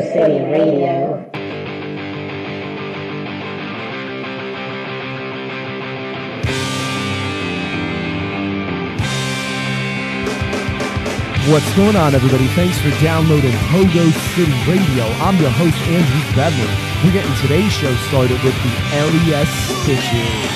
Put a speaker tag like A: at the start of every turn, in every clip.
A: City Radio.
B: What's going on, everybody? Thanks for downloading Pogo City Radio. I'm your host, Andrew Bedler. We're getting today's show started with the LES Stitches.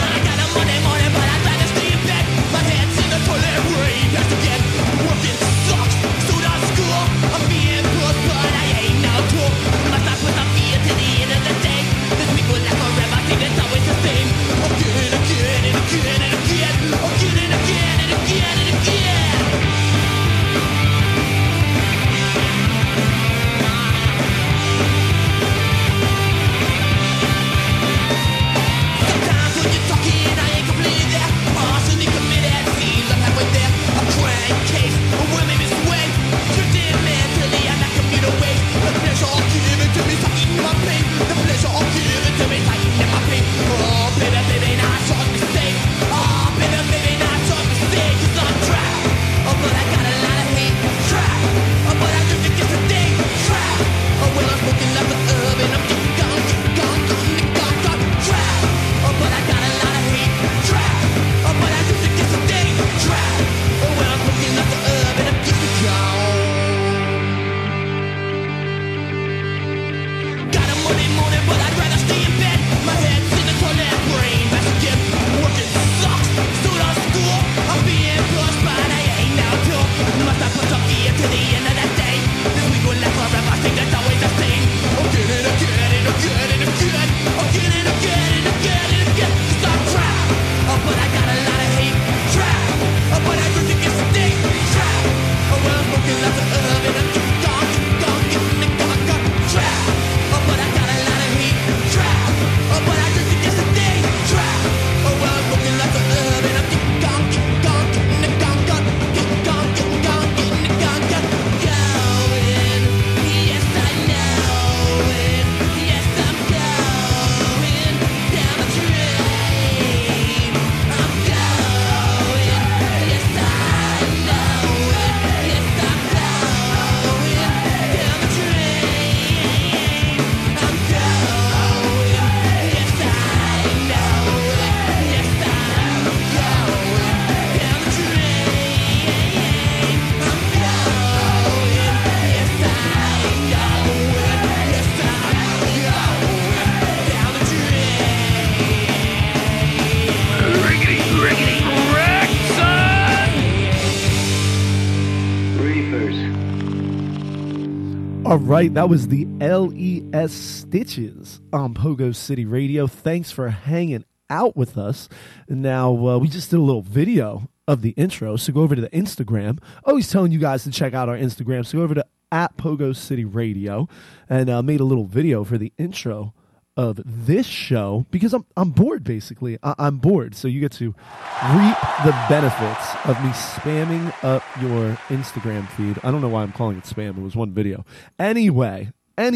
B: All right, that was the LES Stitches on Pogo City Radio. Thanks for hanging out with us. Now, we just did a little video of the intro, so go over to the Instagram. Always telling you guys to check out our Instagram, so go over to @Pogo City Radio, and made a little video for the intro of this show because I'm bored, basically. I'm bored, so you get to reap the benefits of me spamming up your Instagram feed. I don't know why I'm calling it spam. It was one video. Anyway,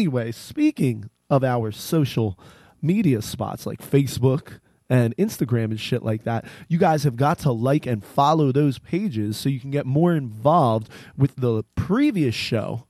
B: speaking of our social media spots like Facebook and Instagram and shit like that, you guys have got to like and follow those pages so you can get more involved with the previous show.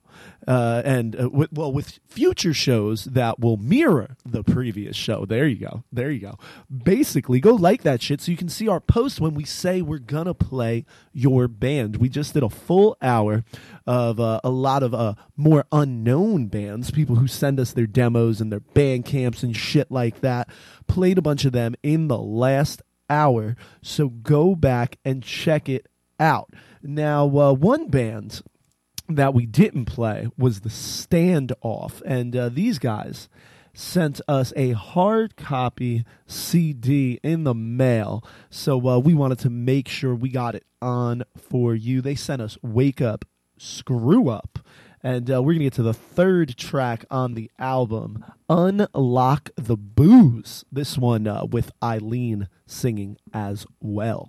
B: With future shows that will mirror the previous show. There you go. Basically, go like that shit so you can see our post when we say we're gonna play your band. We just did a full hour of a lot of more unknown bands, people who send us their demos and their band camps and shit like that. Played a bunch of them in the last hour, so go back and check it out. Now, one band that we didn't play was the Standoff, and these guys sent us a hard copy CD in the mail, so we wanted to make sure we got it on for you. They sent us Wake Up, Screw Up, and we're going to get to the third track on the album, Unlock the Booze, this one with Eileen singing as well.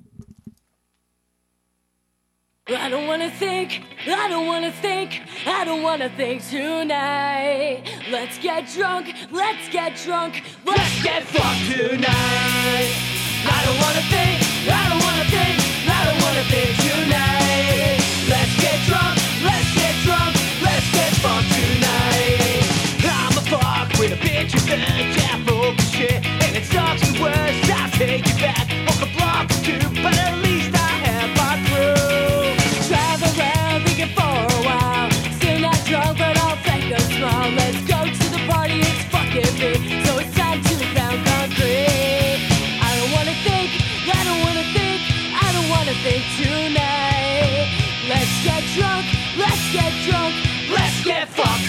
C: I don't wanna think tonight. Let's get drunk, let's get fucked tonight. I don't wanna think tonight. Let's get drunk, let's get fucked tonight.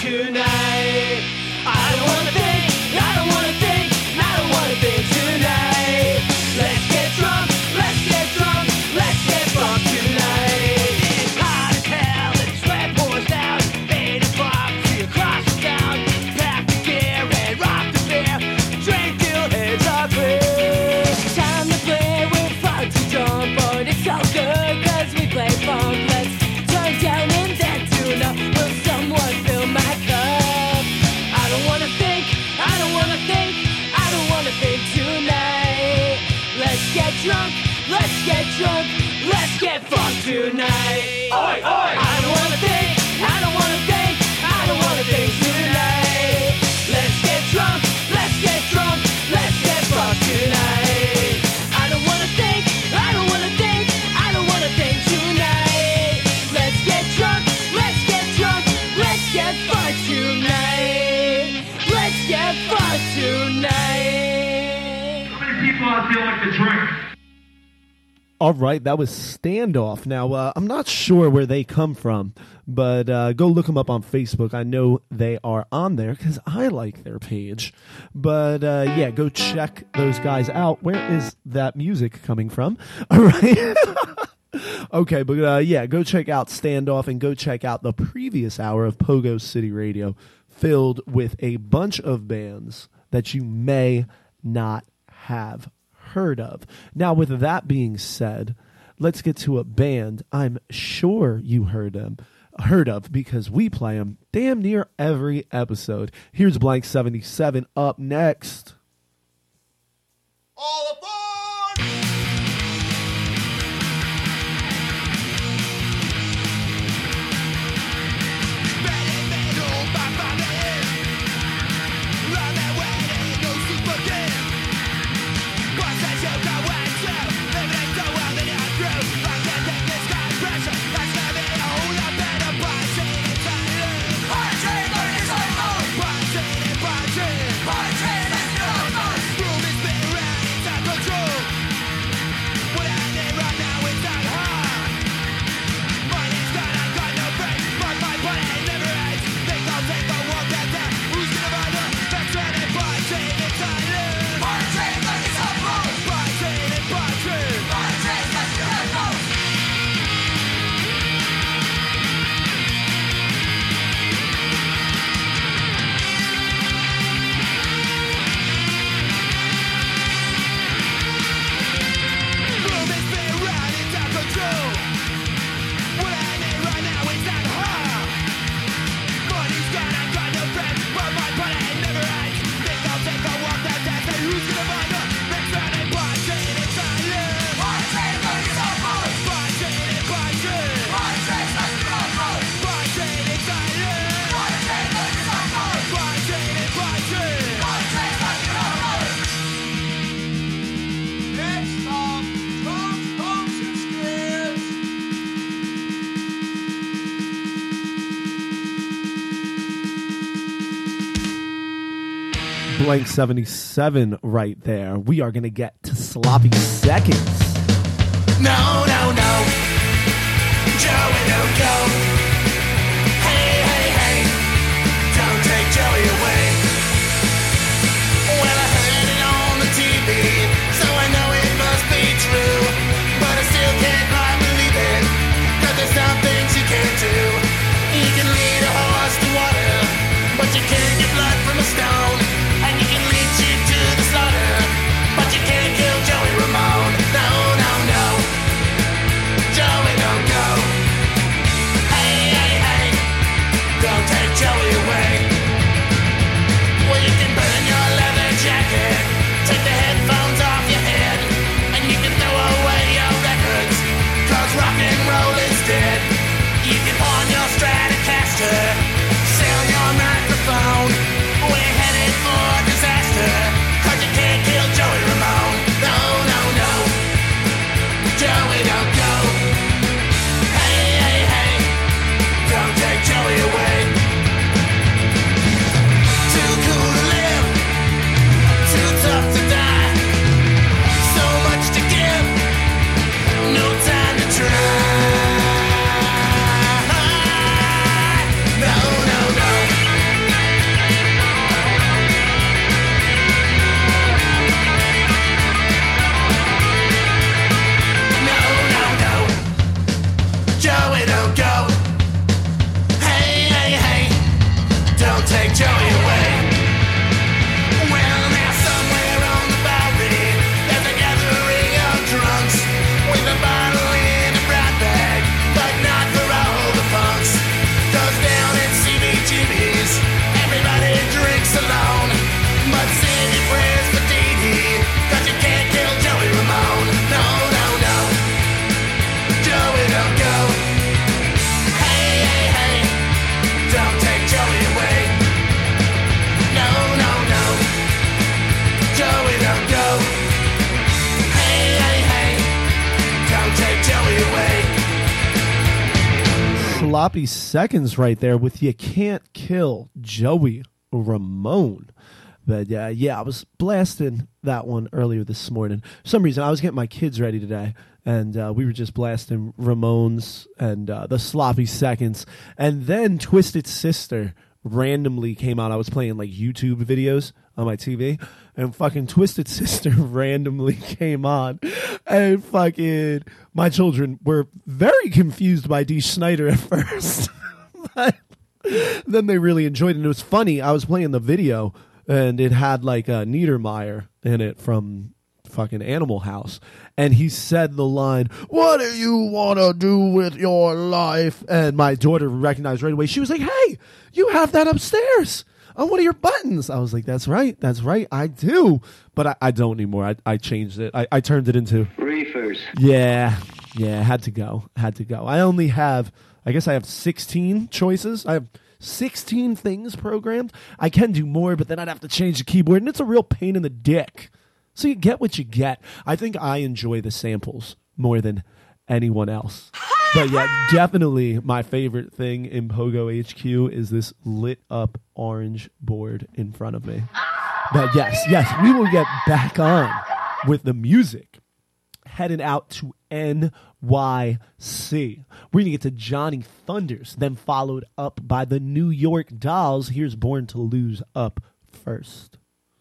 C: tonight. I don't wanna think, I don't wanna think, I don't wanna think tonight. Let's get drunk, let's get drunk, let's get fucked tonight. It's hot as hell, and sweat pours down. 8 o'clock, see you cross the town. Pack the gear and rock the beer. Drink till heads are clear. Time to play, we're far too drunk, but it's all good 'cause we play funk. Let's turn down and then tune up. Will someone fill my cup? I don't wanna think, I don't wanna think, I don't wanna think tonight. Let's get drunk, let's get drunk, let's get fucked tonight. Oi, oi! I don't wanna think, I don't wanna think, I don't wanna think tonight. Let's get drunk, let's get drunk, let's get fucked tonight. I don't wanna think, I don't wanna think, I don't wanna think tonight. Let's get drunk, let's get drunk, let's get fucked tonight. Let's get fucked tonight.
A: How many people out there like to drink?
B: All right, that was Standoff. Now, I'm not sure where they come from, but go look them up on Facebook. I know they are on there because I like their page. But, yeah, go check those guys out. Where is that music coming from? All right. Okay, but, yeah, go check out Standoff and go check out the previous hour of Pogo City Radio filled with a bunch of bands that you may not have heard of. Now, with that being said, let's get to a band I'm sure you heard of because we play them damn near every episode. Here's Blank 77 up next.
D: All aboard!
B: Blank 77 right there. We are going to get to Sloppy Seconds.
D: No, no, no. Joey, don't go. Hey, hey, hey. Don't take Joey away. Well, I heard it on the TV, so I know it must be true. But I still can't quite believe it, 'cause there's some things you can't do. You can lead a horse to water, but you can't get blood from a stone. And you can lead sheep to the slaughter, but you can't kill Joey Ramone. No, no, no. Joey, don't go. Hey,
B: Sloppy Seconds right there with You Can't Kill Joey Ramone. But yeah, I was blasting that one earlier this morning. For some reason, I was getting my kids ready today, and we were just blasting Ramones and the Sloppy Seconds. And then Twisted Sister randomly came out. I was playing like YouTube videos on my TV, and fucking Twisted Sister randomly came on, and fucking my children were very confused by Dee Snider at first. But then they really enjoyed it. And it was funny. I was playing the video, and it had like a Niedermeyer in it from fucking Animal House. And he said the line, "What do you want to do with your life?" And my daughter recognized right away. She was like, "Hey, you have that upstairs on one of your buttons." I was like, that's right, I do. But I don't anymore. I changed it. I turned it into
A: Reefers.
B: Yeah, had to go. I only have, I guess I have 16 choices. I have 16 things programmed. I can do more, but then I'd have to change the keyboard, and it's a real pain in the dick. So you get what you get. I think I enjoy the samples more than anyone else. But yeah, definitely my favorite thing in Pogo HQ is this lit up orange board in front of me. But yes, we will get back on with the music. Heading out to NYC. We're going to get to Johnny Thunders, then followed up by the New York Dolls. Here's Born to Lose up first.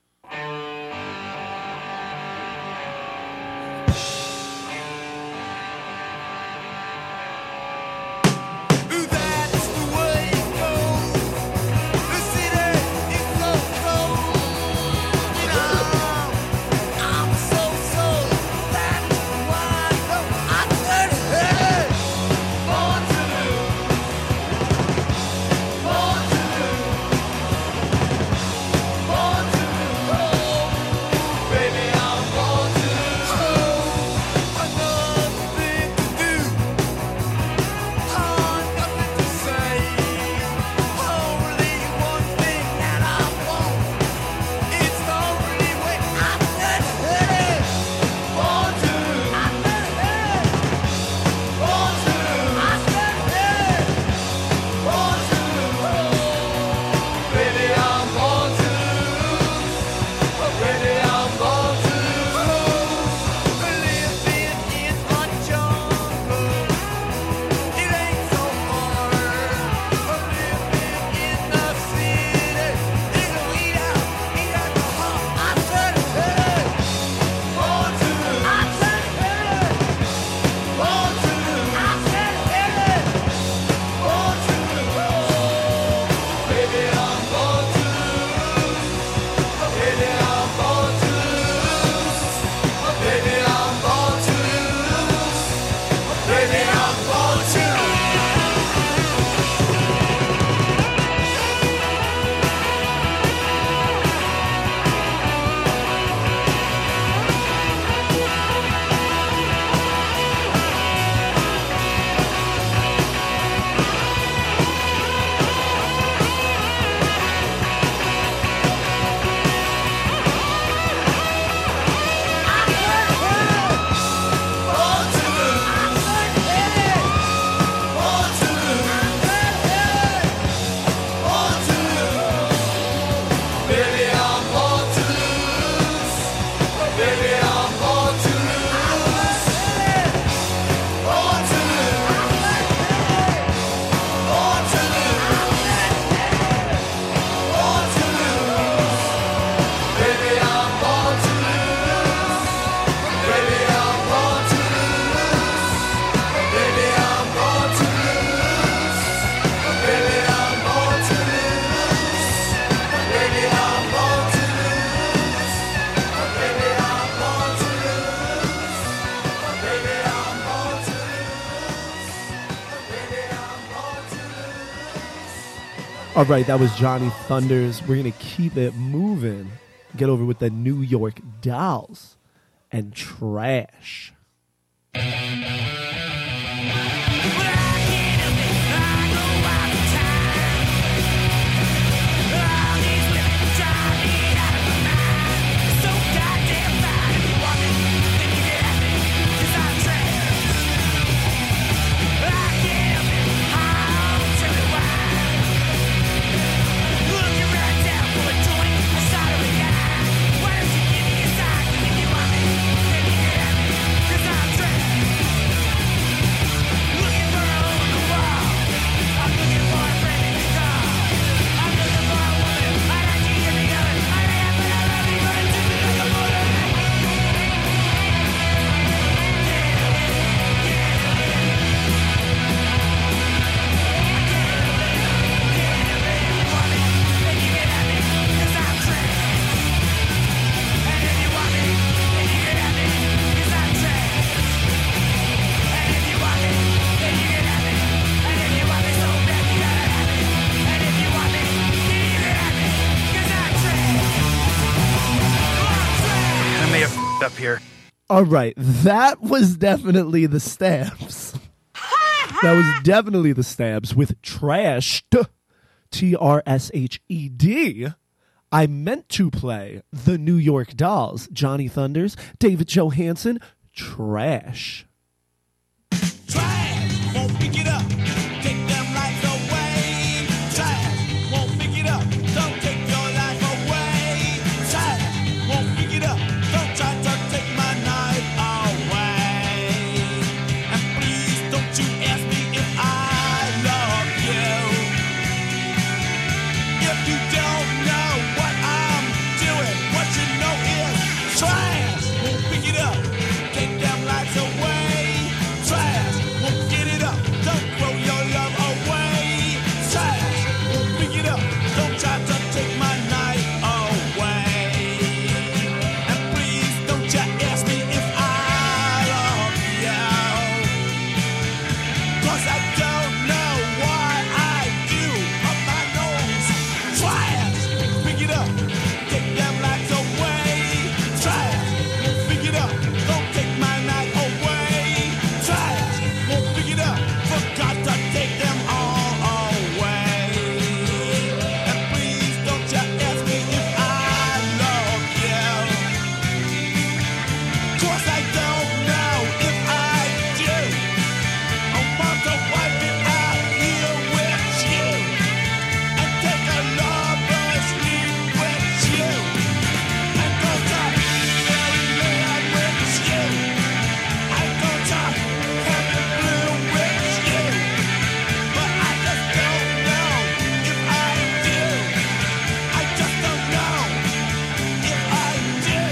B: All right, that was Johnny Thunders. We're going to keep it moving. Get over with the New York Dolls and Trash.
C: I
E: up here.
B: All right, that was definitely the Stamps. That was definitely the Stamps with Trashed, Trshed. I meant to play the New York Dolls, Johnny Thunders, David Johansen, Trash.
D: Trash, won't pick it up. Take them lights away. Trash, won't pick it up. Don't take your life away. Trash, won't pick it up. Don't try to take my night away. And please don't you ask me if I love you. If you don't know what I'm doing, what you know is trash, won't pick it up. Take them lights away. Trash, won't get it up. Don't throw your love away. Trash, won't pick it up. Don't try to take my night away. And please don't you ask me if I love you. 'Cause I don't know what I do up my nose. Trash, pick it up. Take them lights away. Trash, won't pick it up. Don't take my night away. Trash, won't pick it up. Forgot to take them all away. And please don't you ask me if I love you. 'Cause I don't know if I do. I want to wipe it out here with you. And take a lover's leave with you. And go to fairyland with you. And go to heaven blue with you. But I just don't know if I do. I just don't know if I do.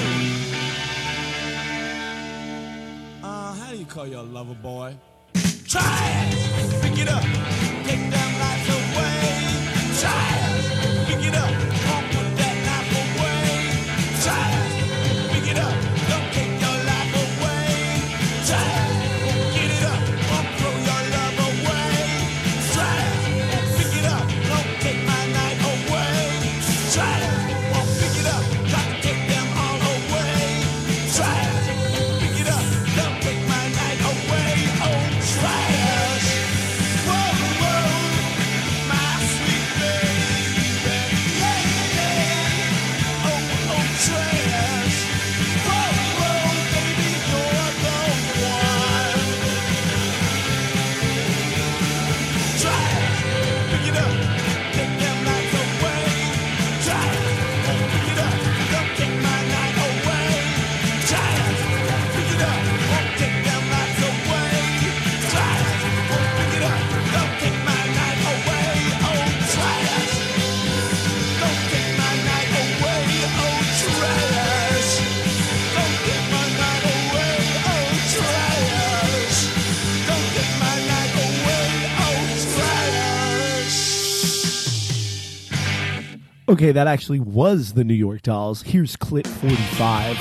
D: How do you call your lover boy? Trash, pick it up. Take them lights away. Trash, pick it up. Won't put that knife away. Trash, pick it up. Don't take your life away. Trash, won't get it up. Won't throw your love away. Trash, won't pick it up. Don't take my night away. Trash, won't pick it up. Got to take them all away. Trash, won't pick it up. Don't take my night away. Oh, trash. Whoa, whoa, my sweet baby. Yeah, yeah. Oh, oh, trash. Whoa, whoa, baby, you're the one. Trash, pick it up. Take them lights away. Trash, won't pick it up. Don't take my night away. Trash, pick it up. Won't take them lights away. Trash, won't pick it up. Don't take my night away. Oh, trash. Don't take my night away. Oh, trash. Don't take my night away. Oh, trash. Don't take my night away. Oh, trash.
B: Okay, that actually was the New York Dolls. Here's clip 45.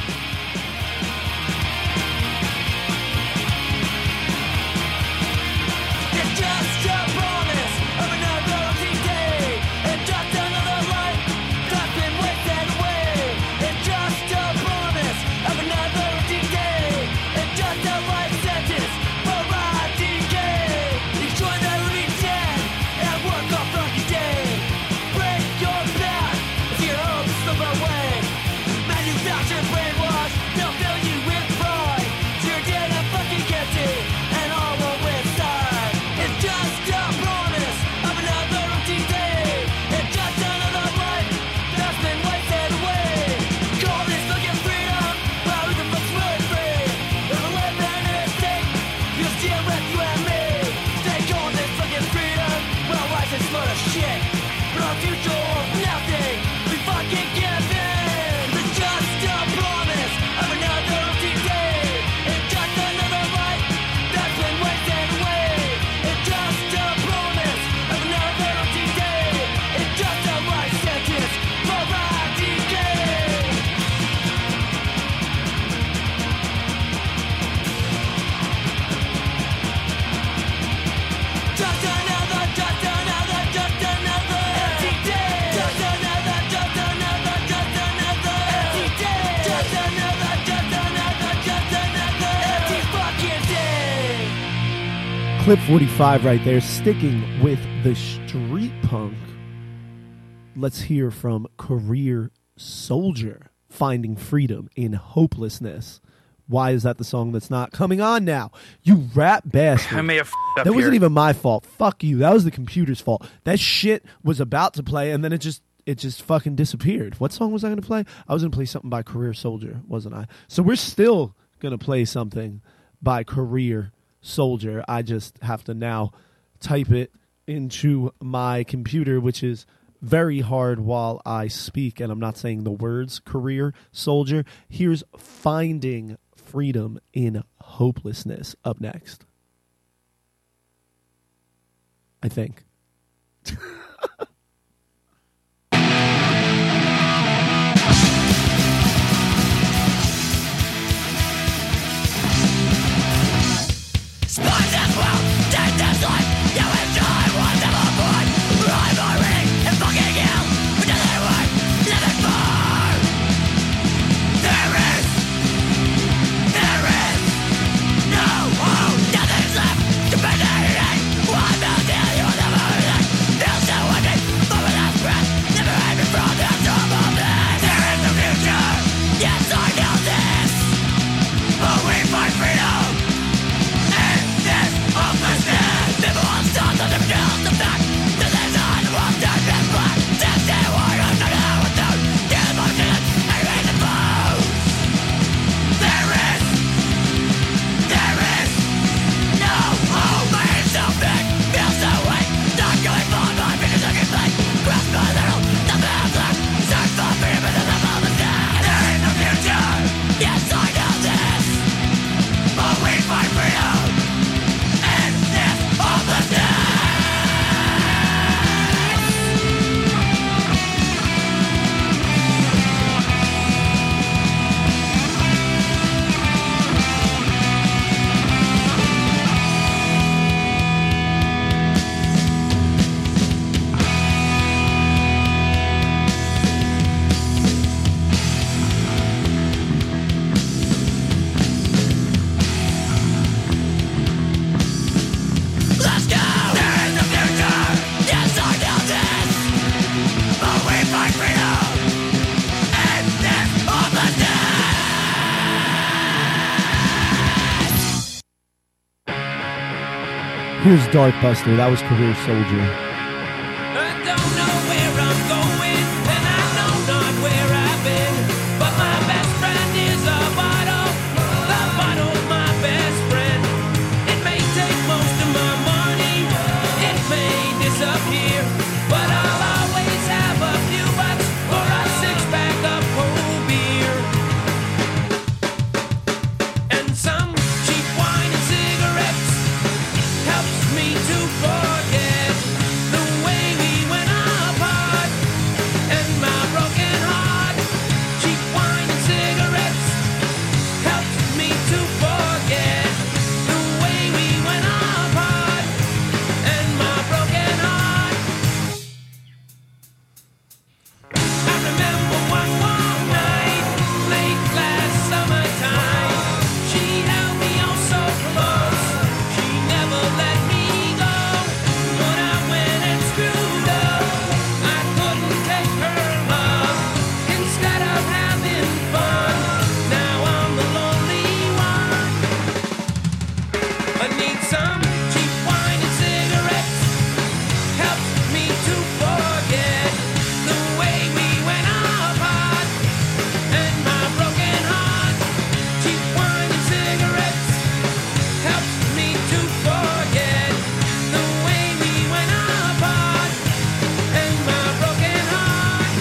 C: It's just a promise of another empty day. It's just another life that's been wasted away. It's just a promise of another empty day. It's just a life sentence for our decay. Enjoy the weekend and work off lucky day. Break your back if you hope to slip away. Manufactured brain
B: Clip 45 right there, sticking with the street punk. Let's hear from Career Soldier, Finding Freedom in Hopelessness. Why is that the song that's not coming on now? You rat bastard.
E: I may have f***ed up
B: That wasn't
E: here.
B: even my fault. Fuck you. That was the computer's fault. That shit was about to play, and then it just fucking disappeared. What song was I going to play? I was going to play something by Career Soldier, wasn't I? So we're still going to play something by Career Soldier. I just have to now type it into my computer, which is very hard while I speak, and I'm not saying the words Career Soldier. Here's Finding Freedom in Hopelessness up next. I think. Here's Darkbuster. That was Career Soldier.
C: I don't know where I'm going, and I know not where I've been. But my best friend is a bottle, the bottle, my best friend. It may take most of my money, it may disappear, but I'll always have a few bucks for a six-pack of cold beer. And some cheap wine and cigarettes helps me to forget the way we went apart and my broken heart. Cheap wine and cigarettes helps me to forget the way we went apart and my broken heart. I remember one warm night, late last summertime. She held me oh so close. She never let me go. When I went and screwed up, I couldn't take her love. Instead of having fun, now I'm the lonely one. I need some cheap wine and cigarettes. Helps me to forget the way we went apart and my broken heart. Cheap wine and cigarettes helps me to forget the way we went apart and my broken heart.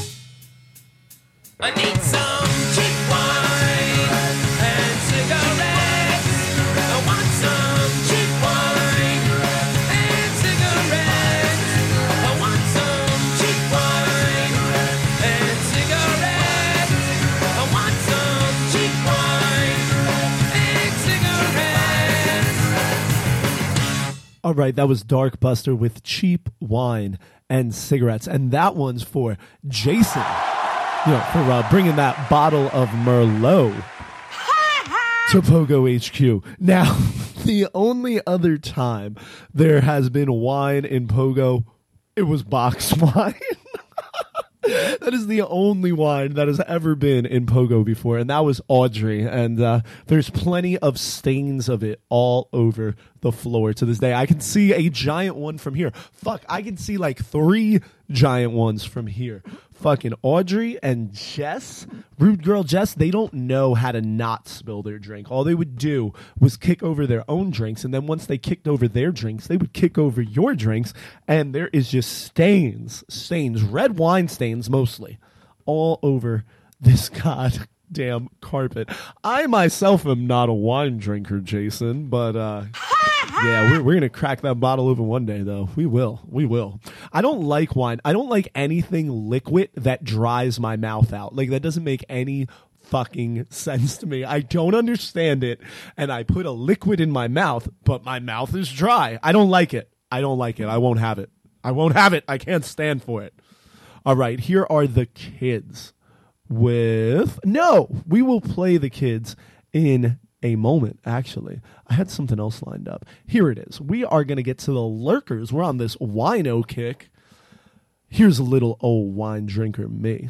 C: I need some cheap wine and cigarettes. I want some cheap wine and cigarettes. I want some cheap wine and cigarettes. I want some cheap wine and cigarettes.
B: All right, that was Darkbuster with Cheap Wine and Cigarettes. And that one's for Jason, for bringing that bottle of Merlot to Pogo HQ. Now, The only other time there has been wine in Pogo, it was box wine. That is the only wine that has ever been in Pogo before, and that was Audrey. And there's plenty of stains of it all over the floor to this day. I can see a giant one from here. Fuck, I can see like 3 giant ones from here. Fucking Audrey and Jess, Rude Girl Jess, they don't know how to not spill their drink. All they would do was kick over their own drinks, and then once they kicked over their drinks, they would kick over your drinks, and there is just stains, red wine stains mostly, all over this goddamn carpet. I myself am not a wine drinker, Jason, but yeah, we're gonna crack that bottle open one day, though. We will. I don't like wine. I don't like anything liquid that dries my mouth out. Like, that doesn't make any fucking sense to me. I don't understand it, and I put a liquid in my mouth, but my mouth is dry. I don't like it. I won't have it. I can't stand for it. All right, here are the kids we will play the kids in a moment, actually. I had something else lined up. Here it is. We are going to get to the lurkers. We're on this wino kick. Here's a little old wine drinker me.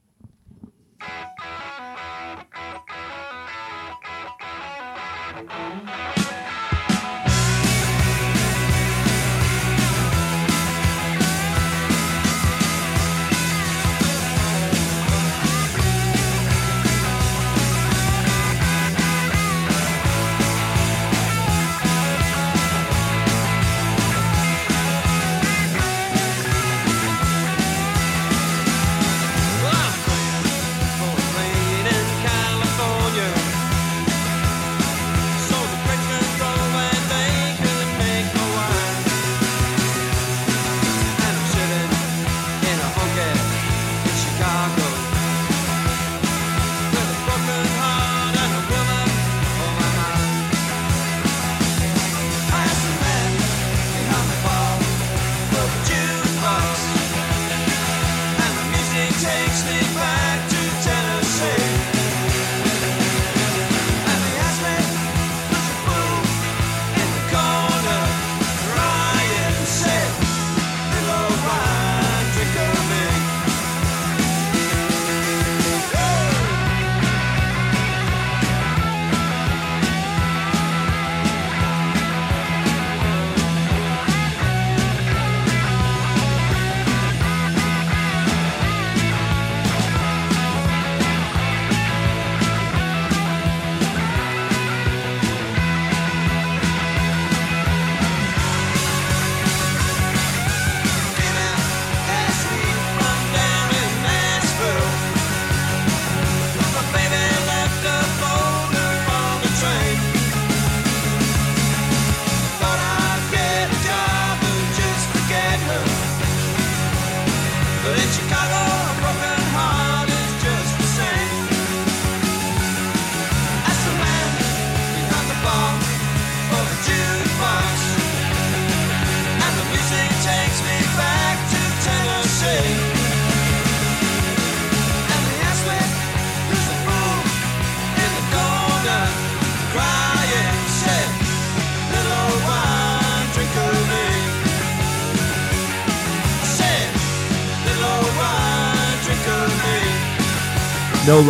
B: No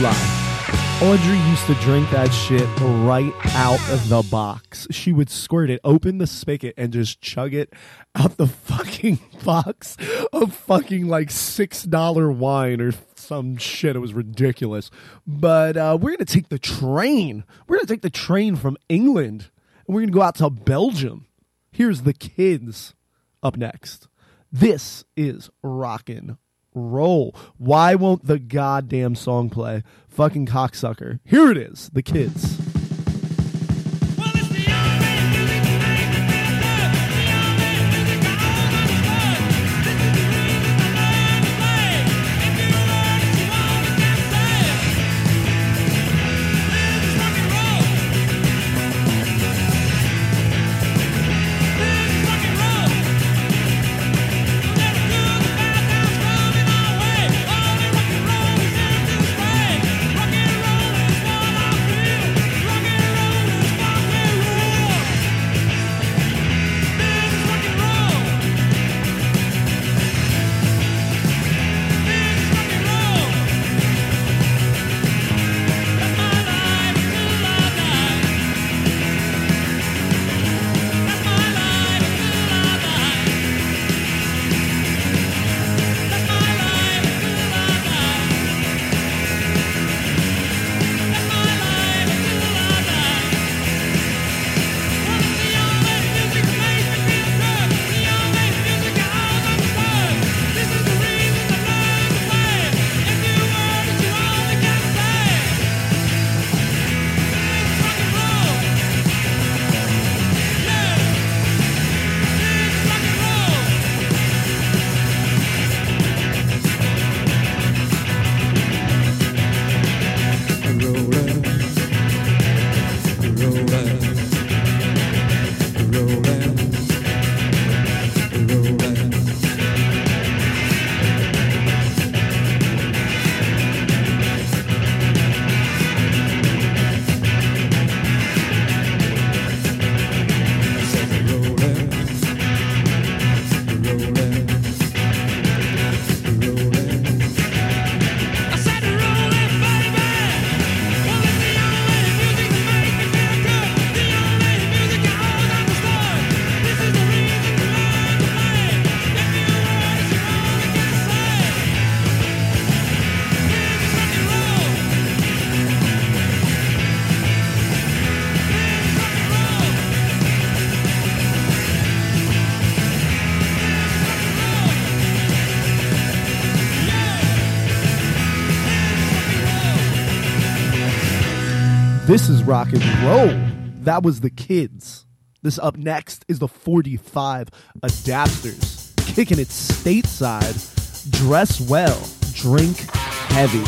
B: lie. Audrey used to drink that shit right out of the box. She would squirt it, open the spigot, and just chug it out the fucking box of fucking like $6 wine or some shit. It was ridiculous. But we're going to take the train. We're going to take the train from England, and we're going to go out to Belgium. Here's the kids up next. This is Rockin' Roll. Why won't the goddamn song play? Fucking cocksucker. Here it is, the kids. This is rock and roll. That was the Kids. This up next is the 45 Adapters. Kicking it stateside. Dress well, drink heavy.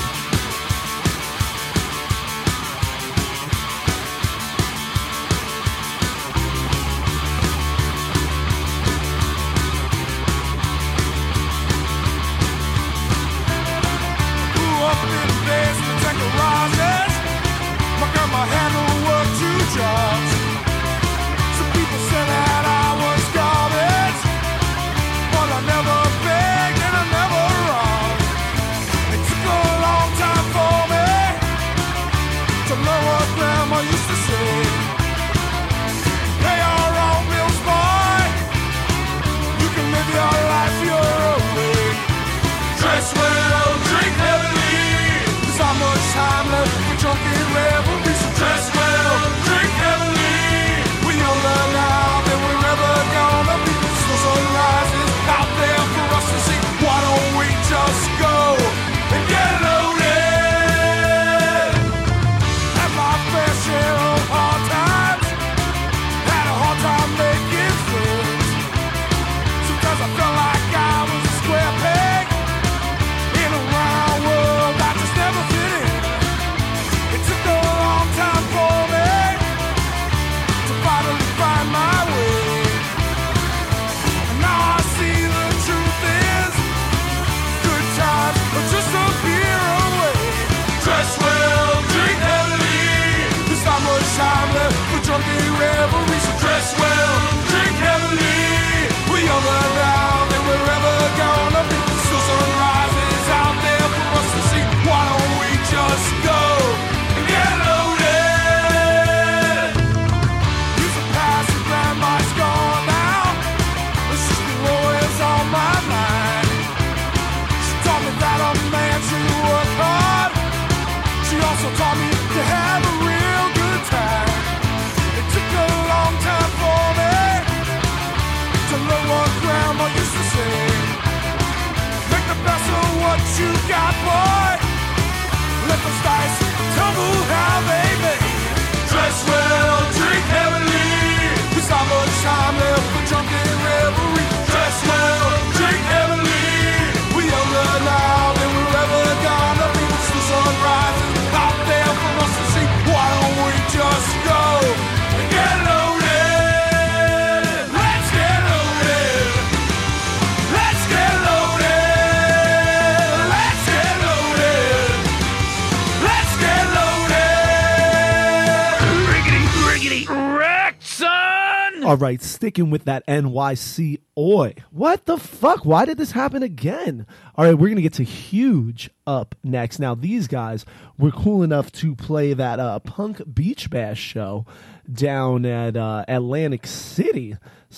B: All right, sticking with that NYC oi. What the fuck? Why did this happen again? All right, we're going to get to Huge up next. Now, these guys were cool enough to play that Punk Beach Bash show down at Atlantic City.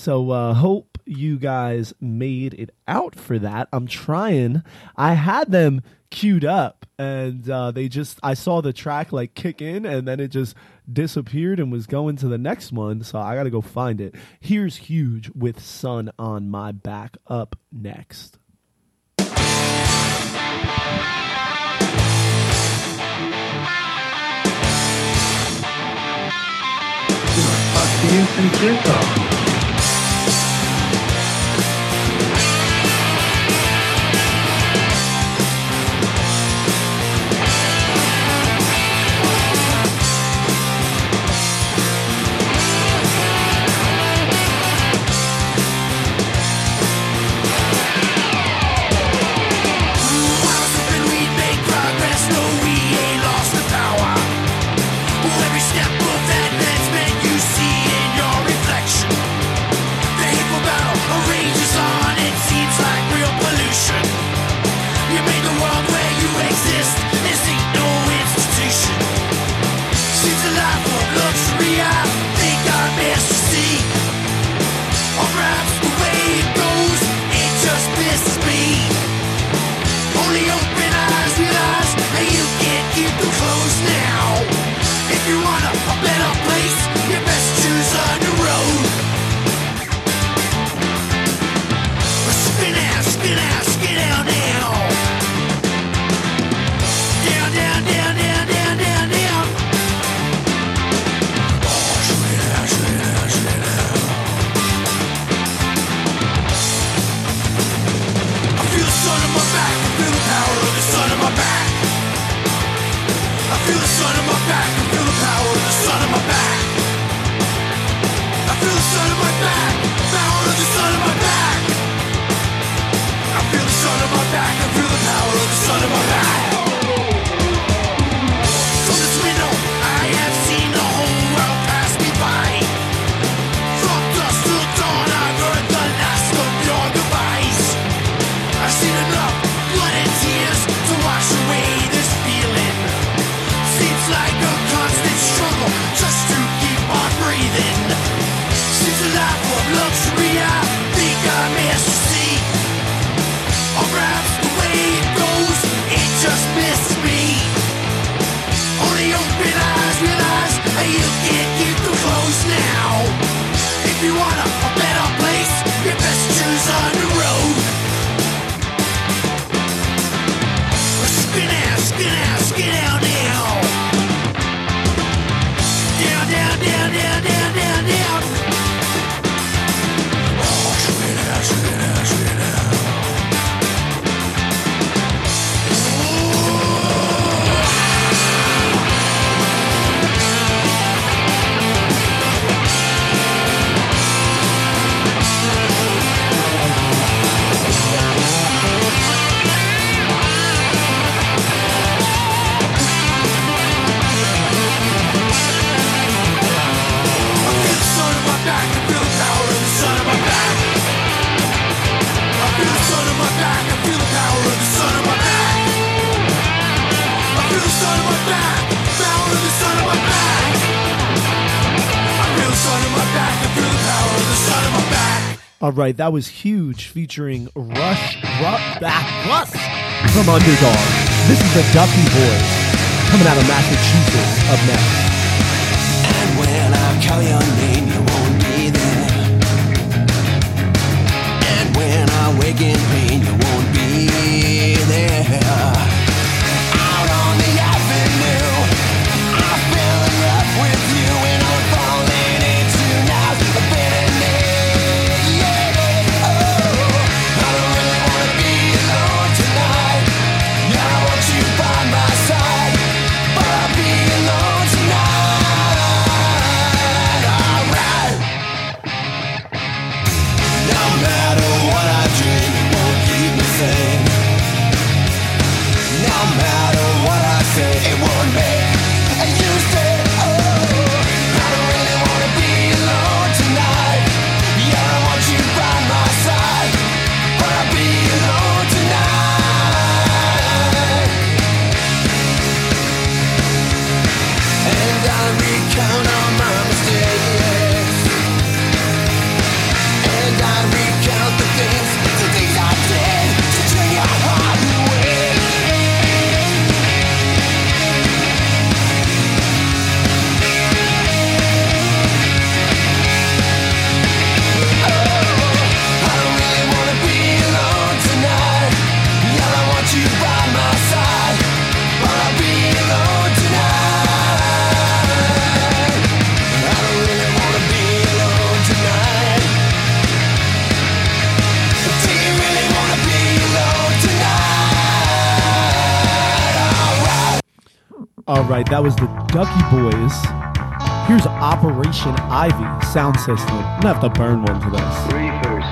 B: So hope you guys made it out for that. I'm trying. I had them queued up, and I saw the track like kick in, and then it just disappeared and was going to the next one, so I gotta go find it. Here's Huge with Sun on My Back up next.
A: Fuck you, some kids off.
D: Every step of that that's meant you see in your reflection.
B: All right, that was Huge featuring Russ from Underdog. This is the Ducky Boys coming out of Massachusetts up next.
D: And when I call your name, you won't be there. And when I wake in pain, you won't be there. Out on the avenue, I fell in love with you, and I'm falling into now a bitterness. Yeah, oh, I don't really wanna be alone tonight. Yeah, I want you by my side, but I'll be alone tonight. Alright. No matter what I dream, it won't keep me sane. No matter what I say, it won't make you say, oh, I don't really wanna be alone tonight. Yeah, I want you by my side, but I'll be alone tonight. And I recount all my mistakes, and I recount the things I did to turn your heart away. I don't really wanna be alone tonight. Yeah, I want you by my side, but I'll be alone tonight. I don't really wanna be alone tonight. Do you really wanna be alone tonight? Alright.
B: All right, that was the Ducky Boys. Here's Operation Ivy sound system. I'm gonna have to burn one to this.
A: Reefers.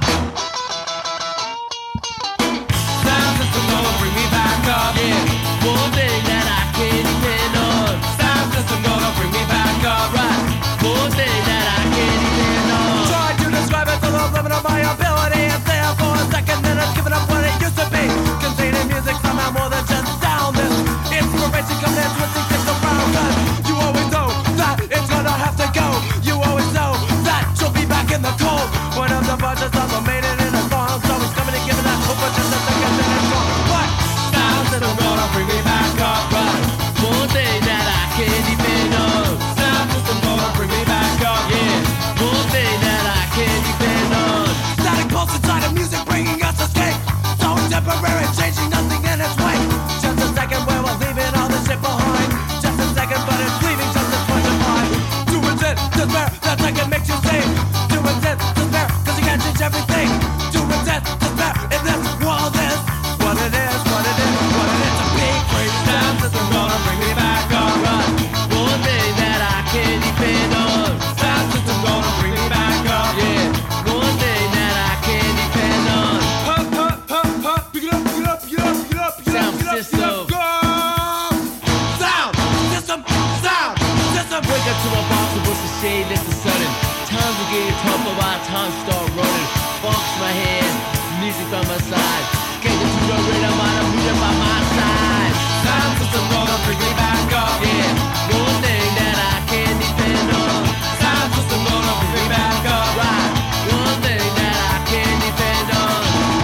C: Sound system gonna bring me back up. Yeah, one thing that I can't depend on. Sound system gonna bring me back up. Right, one thing that I can't depend on. Try to describe it to the limit of my ability, and there for a second, then I've given up what it used to be. Containing music somehow more than just sound. This inspiration coming in twisting things around. 'Cause you always know that it's gonna have to go. You always know that she'll be back in the cold. One of the bunches of them made it in a song, so it's coming and giving that hope for just a second, then it's gone. But sounds that are gonna bring me back up, right? One thing that I can depend on. Sound system gonna bring me back up, yeah. One thing that I can depend on. Static pulse inside of music, bringing us escape. So temporary, changing nothing in its way. Just a second where we're leaving all this shit behind. Just a second, but it's leaving just as much as mine. To resist despair, that second makes you say. To resist despair, 'cause you can't change everything. To resist despair in this world is what it is, what it is, what it is. A big crazy sound system gonna bring me back up, right? One thing that I can depend on. Sound system gonna bring me back up, yeah. One thing that I can depend on. Pick it up, pick it up, pick it up, pick it up, pick it up,
D: Sound
C: pick it up,
D: system.
C: pick it up, go! Sound system, sound system. Wake up to a boss who was a shade that's the sudden. Times are getting tougher, my time start running. Funk's my head, music on my side. Can't get to the rhythm, I'm moving by my side. Sound system gonna bring me back up, yeah. One thing that I can depend on. Sound system gonna bring me back up, right? One thing that I can depend on.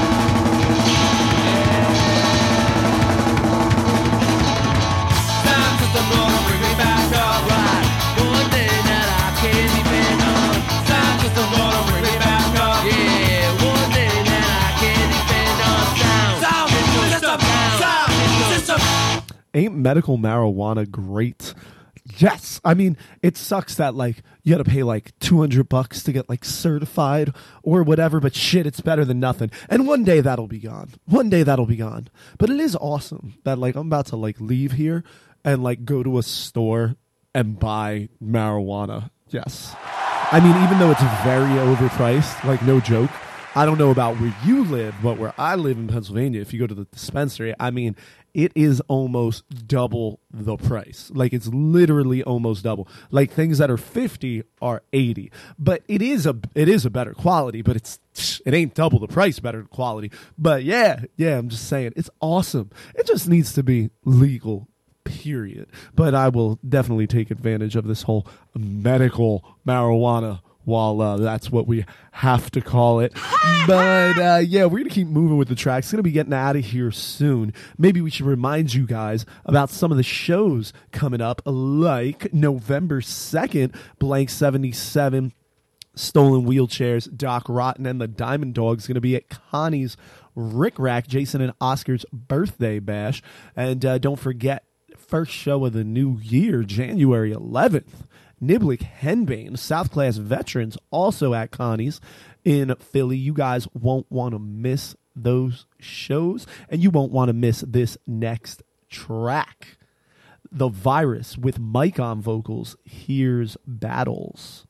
C: Sound system gonna bring me back up, right? One thing that I can depend on. Sound system gonna bring me back up, yeah. One thing that I can depend on. Sound system, sound system.
B: Ain't medical marijuana great? Yes. I mean, it sucks that like you got to pay like $200 to get like certified or whatever, but shit, it's better than nothing. And one day that'll be gone. One day that'll be gone. But it is awesome that like I'm about to like leave here and like go to a store and buy marijuana. Yes. I mean, even though it's very overpriced, like no joke, I don't know about where you live, but where I live in Pennsylvania, if you go to the dispensary, I mean, it is almost double the price. Like it's literally almost double. Like things that are 50 are 80. But it is a better quality, but it ain't double the price better quality. But yeah, I'm just saying it's awesome. It just needs to be legal, period. But I will definitely take advantage of this whole medical marijuana while that's what we have to call it. But yeah, we're going to keep moving with the tracks. Going to be getting out of here soon. Maybe we should remind you guys about some of the shows coming up, like November 2nd, Blank 77, Stolen Wheelchairs, Doc Rotten, and the Diamond Dogs going to be at Connie's Rick Rack, Jason and Oscar's birthday bash. And don't forget, first show of the new year, January 11th, Niblick Henbane, South Class Veterans, also at Connie's in Philly. You guys won't want to miss those shows, and you won't want to miss this next track. The Virus with Mike on vocals. Here's Battles.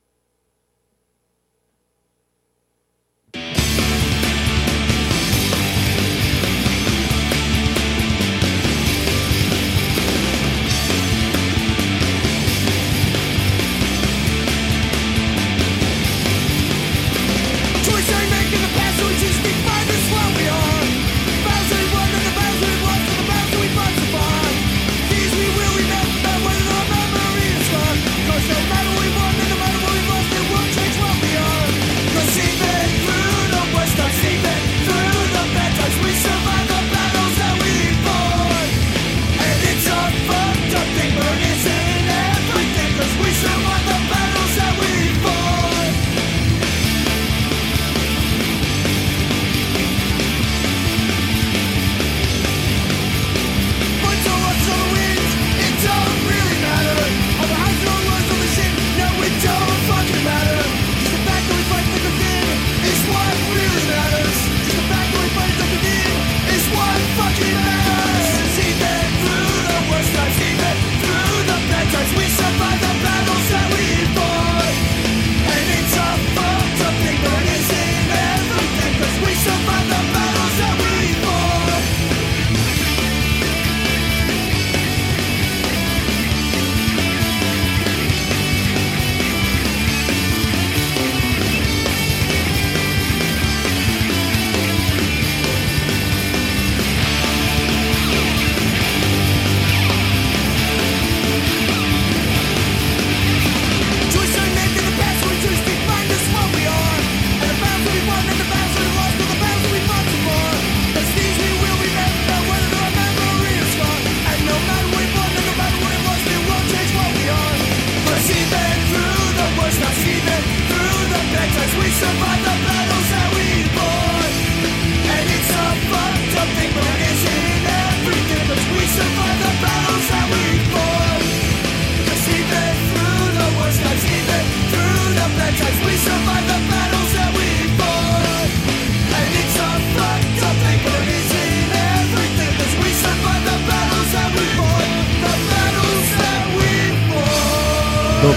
B: The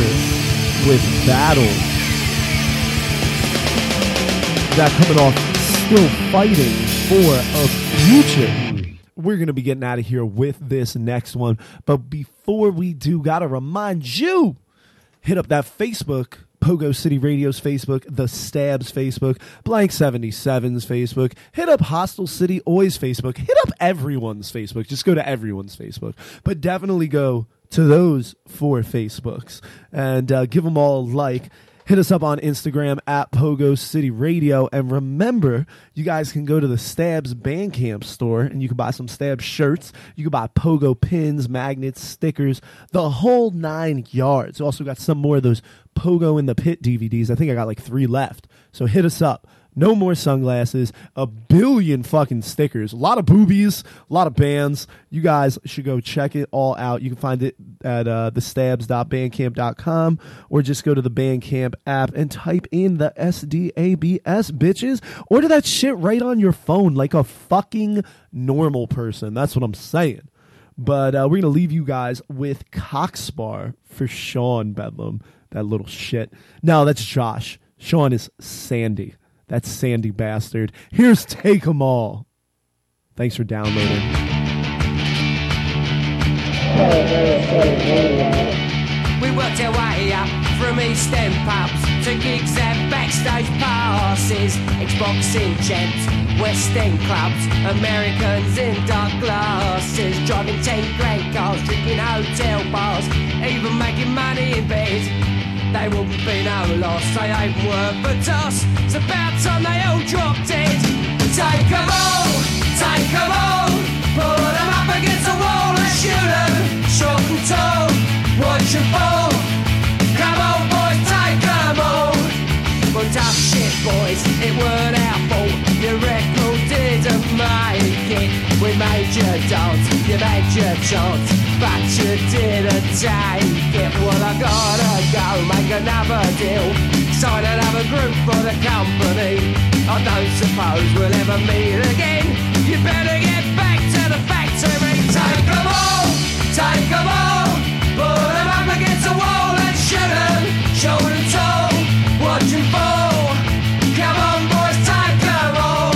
B: Virus with Battle. That coming off Still Fighting for a Future. We're going to be getting out of here with this next one. But before we do, got to remind you, hit up that Facebook, Pogo City Radio's Facebook, The Stabs Facebook, Blank 77's Facebook. Hit up Hostile City Oi's Facebook. Hit up everyone's Facebook. Just go to everyone's Facebook. But definitely go to those 4 Facebooks and give them all a like. Hit us up on Instagram at Pogo City Radio. And remember, you guys can go to the Stabs Bandcamp store and you can buy some Stabs shirts. You can buy Pogo pins, magnets, stickers, the whole 9 yards. Also got some more of those Pogo in the Pit DVDs. I think I got like 3 left. So hit us up. No more sunglasses, a billion fucking stickers, a lot of boobies, a lot of bands. You guys should go check it all out. You can find it at thestabs.bandcamp.com or just go to the Bandcamp app and type in the SDABS, bitches. Order that shit right on your phone like a fucking normal person. That's what I'm saying. But we're going to leave you guys with Cockspar for Sean Bedlam, that little shit. No, that's Josh. Sean is Sandy. That Sandy bastard. Here's Take 'Em All. Thanks for downloading.
C: We worked our way up from East End pubs to gigs and backstage passes, ex-boxing champs, West End clubs, Americans in dark glasses, driving 10 grand cars, drinking hotel bars, even making money in bed. They wouldn't be no loss, they ain't worth a toss. It's about time they all drop dead. Take 'em all, put 'em up against the wall and shoot 'em, short and tall, watch 'em fall. Come on boys, take 'em all. But tough shit boys, it weren't our fault. Your record didn't make it. We made you dance, you made your chance, but you didn't take it. Well, I gotta go make another deal, sign another group for the company. I don't suppose we'll ever meet again. You better get back to the factory. Take 'em all, put 'em up against the wall and shoot 'em, short and tall, watch 'em fall. Come on boys, take 'em all.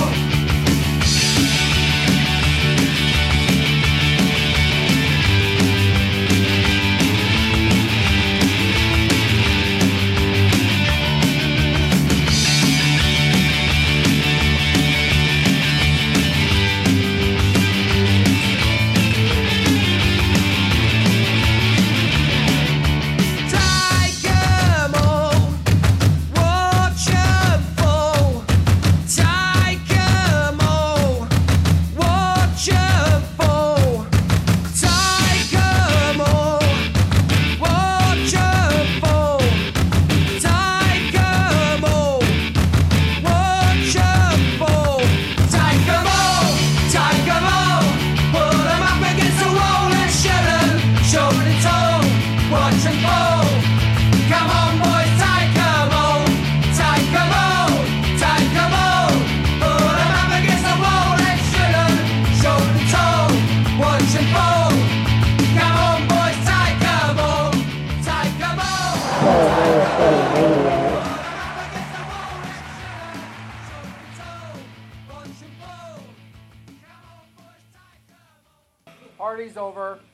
E: Party's over.